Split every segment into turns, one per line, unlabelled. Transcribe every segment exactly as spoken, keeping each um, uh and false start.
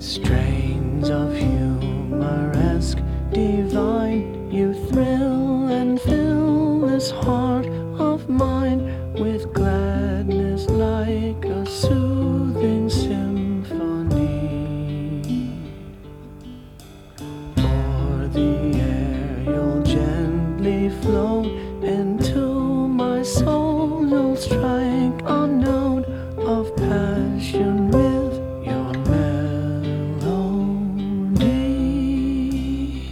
strains of humoresque divine, you thrill and fill this heart of mine with gladness like a soothing symphony. O'er the air you'll gently float, into my soul you'll strike a note of passion with your melody.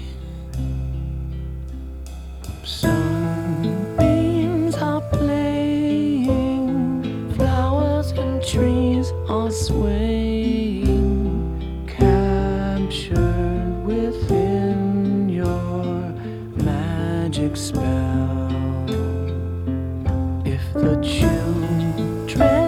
Sunbeams are playing, flowers and trees are swaying, captured within your magic spell. If the children